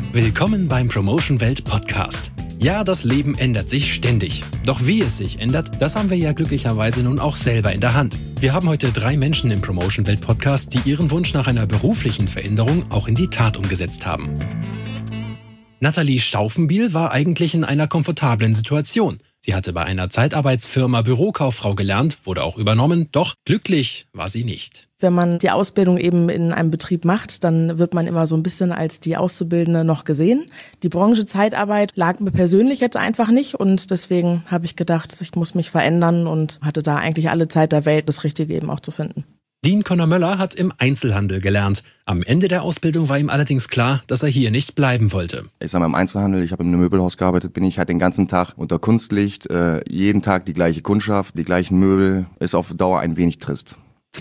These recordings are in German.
Willkommen beim Promotion Welt Podcast. Ja, das Leben ändert sich ständig. Doch wie es sich ändert, das haben wir ja glücklicherweise nun auch selber in der Hand. Wir haben heute 3 Menschen im Promotion Welt Podcast, die ihren Wunsch nach einer beruflichen Veränderung auch in die Tat umgesetzt haben. Nathalie Staufenbiel war eigentlich in einer komfortablen Situation. Sie hatte bei einer Zeitarbeitsfirma Bürokauffrau gelernt, wurde auch übernommen, doch glücklich war sie nicht. Wenn man die Ausbildung eben in einem Betrieb macht, dann wird man immer so ein bisschen als die Auszubildende noch gesehen. Die Branche Zeitarbeit lag mir persönlich jetzt einfach nicht und deswegen habe ich gedacht, ich muss mich verändern und hatte da eigentlich alle Zeit der Welt, das Richtige eben auch zu finden. Dean Conner-Möller hat im Einzelhandel gelernt. Am Ende der Ausbildung war ihm allerdings klar, dass er hier nicht bleiben wollte. Ich sag mal, im Einzelhandel, ich habe in einem Möbelhaus gearbeitet, bin ich halt den ganzen Tag unter Kunstlicht, jeden Tag die gleiche Kundschaft, die gleichen Möbel, ist auf Dauer ein wenig trist.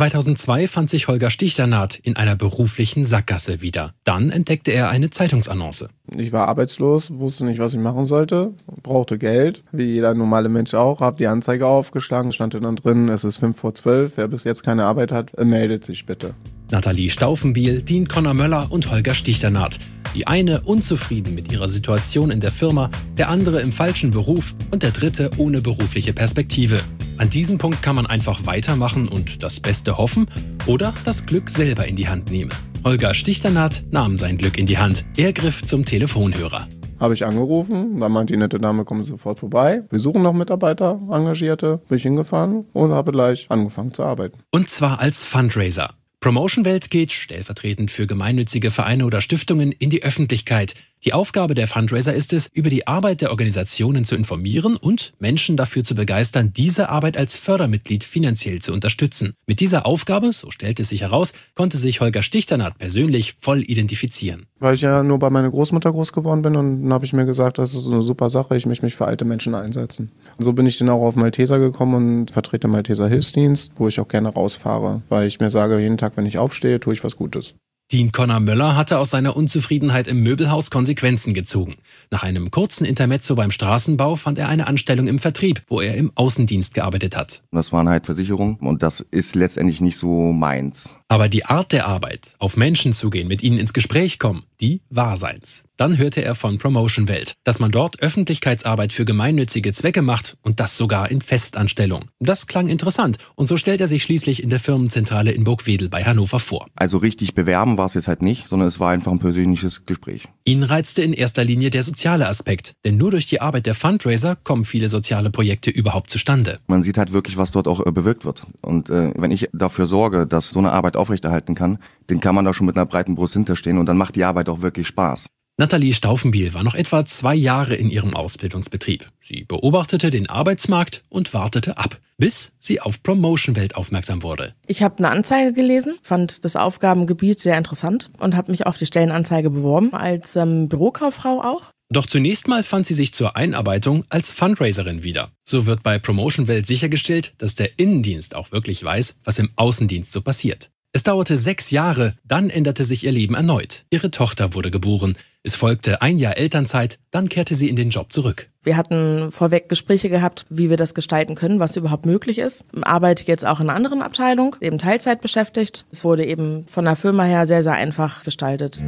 2002 fand sich Holger Stichternat in einer beruflichen Sackgasse wieder. Dann entdeckte er eine Zeitungsannonce. Ich war arbeitslos, wusste nicht, was ich machen sollte, brauchte Geld, wie jeder normale Mensch auch, habe die Anzeige aufgeschlagen, stand dann drin, es ist 11:55, wer bis jetzt keine Arbeit hat, meldet sich bitte. Nathalie Staufenbiel, Dean Conner-Möller und Holger Stichternat. Die eine unzufrieden mit ihrer Situation in der Firma, der andere im falschen Beruf und der dritte ohne berufliche Perspektive. An diesem Punkt kann man einfach weitermachen und das Beste hoffen oder das Glück selber in die Hand nehmen. Holger Stichternat nahm sein Glück in die Hand. Er griff zum Telefonhörer. Habe ich angerufen, da meinte die nette Dame, kommen Sie sofort vorbei. Wir suchen noch Mitarbeiter, Engagierte. Bin ich hingefahren und habe gleich angefangen zu arbeiten. Und zwar als Fundraiser. Promotion Welt geht, stellvertretend für gemeinnützige Vereine oder Stiftungen, in die Öffentlichkeit. Die Aufgabe der Fundraiser ist es, über die Arbeit der Organisationen zu informieren und Menschen dafür zu begeistern, diese Arbeit als Fördermitglied finanziell zu unterstützen. Mit dieser Aufgabe, so stellte es sich heraus, konnte sich Holger Stichternat persönlich voll identifizieren. Weil ich ja nur bei meiner Großmutter groß geworden bin und dann habe ich mir gesagt, das ist eine super Sache, ich möchte mich für alte Menschen einsetzen. Und so bin ich dann auch auf Malteser gekommen und vertrete Malteser Hilfsdienst, wo ich auch gerne rausfahre, weil ich mir sage, jeden Tag, wenn ich aufstehe, tue ich was Gutes. Dean Conner-Möller hatte aus seiner Unzufriedenheit im Möbelhaus Konsequenzen gezogen. Nach einem kurzen Intermezzo beim Straßenbau fand er eine Anstellung im Vertrieb, wo er im Außendienst gearbeitet hat. Das waren halt Versicherungen und das ist letztendlich nicht so meins. Aber die Art der Arbeit, auf Menschen zugehen, mit ihnen ins Gespräch kommen, die war seins. Dann hörte er von Promotion Welt, dass man dort Öffentlichkeitsarbeit für gemeinnützige Zwecke macht und das sogar in Festanstellung. Das klang interessant und so stellt er sich schließlich in der Firmenzentrale in Burgwedel bei Hannover vor. Also richtig bewerben war es jetzt halt nicht, sondern es war einfach ein persönliches Gespräch. Ihn reizte in erster Linie der soziale Aspekt, denn nur durch die Arbeit der Fundraiser kommen viele soziale Projekte überhaupt zustande. Man sieht halt wirklich, was dort auch bewirkt wird. Und wenn ich dafür sorge, dass so eine Arbeit aufrechterhalten kann, dann kann man da schon mit einer breiten Brust hinterstehen und dann macht die Arbeit auch wirklich Spaß. Nathalie Staufenbiel war noch etwa 2 Jahre in ihrem Ausbildungsbetrieb. Sie beobachtete den Arbeitsmarkt und wartete ab, bis sie auf Promotion Welt aufmerksam wurde. Ich habe eine Anzeige gelesen, fand das Aufgabengebiet sehr interessant und habe mich auf die Stellenanzeige beworben, als Bürokauffrau auch. Doch zunächst mal fand sie sich zur Einarbeitung als Fundraiserin wieder. So wird bei Promotion Welt sichergestellt, dass der Innendienst auch wirklich weiß, was im Außendienst so passiert. Es dauerte 6 Jahre, dann änderte sich ihr Leben erneut. Ihre Tochter wurde geboren. Es folgte 1 Jahr Elternzeit, dann kehrte sie in den Job zurück. Wir hatten vorweg Gespräche gehabt, wie wir das gestalten können, was überhaupt möglich ist. Ich arbeite jetzt auch in einer anderen Abteilung, eben Teilzeit beschäftigt. Es wurde eben von der Firma her sehr, sehr einfach gestaltet.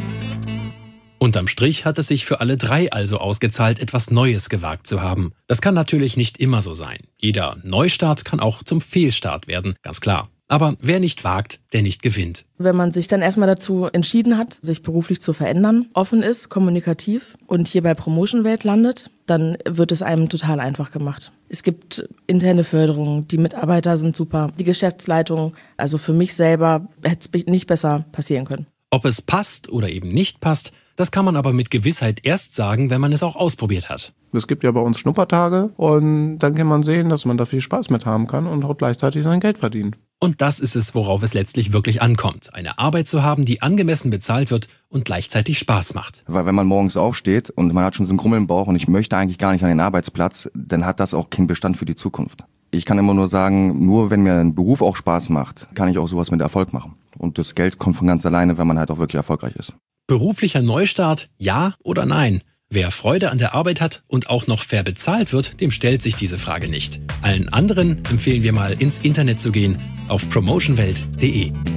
Unterm Strich hat es sich für alle 3 also ausgezahlt, etwas Neues gewagt zu haben. Das kann natürlich nicht immer so sein. Jeder Neustart kann auch zum Fehlstart werden, ganz klar. Aber wer nicht wagt, der nicht gewinnt. Wenn man sich dann erstmal dazu entschieden hat, sich beruflich zu verändern, offen ist, kommunikativ und hier bei Promotion Welt landet, dann wird es einem total einfach gemacht. Es gibt interne Förderung, die Mitarbeiter sind super, die Geschäftsleitung, also für mich selber hätte es nicht besser passieren können. Ob es passt oder eben nicht passt, das kann man aber mit Gewissheit erst sagen, wenn man es auch ausprobiert hat. Es gibt ja bei uns Schnuppertage und dann kann man sehen, dass man da viel Spaß mit haben kann und auch gleichzeitig sein Geld verdient. Und das ist es, worauf es letztlich wirklich ankommt. Eine Arbeit zu haben, die angemessen bezahlt wird und gleichzeitig Spaß macht. Weil wenn man morgens aufsteht und man hat schon so einen Grummel im Bauch und ich möchte eigentlich gar nicht an den Arbeitsplatz, dann hat das auch keinen Bestand für die Zukunft. Ich kann immer nur sagen, nur wenn mir ein Beruf auch Spaß macht, kann ich auch sowas mit Erfolg machen. Und das Geld kommt von ganz alleine, wenn man halt auch wirklich erfolgreich ist. Beruflicher Neustart, ja oder nein? Wer Freude an der Arbeit hat und auch noch fair bezahlt wird, dem stellt sich diese Frage nicht. Allen anderen empfehlen wir mal ins Internet zu gehen auf promotionwelt.de.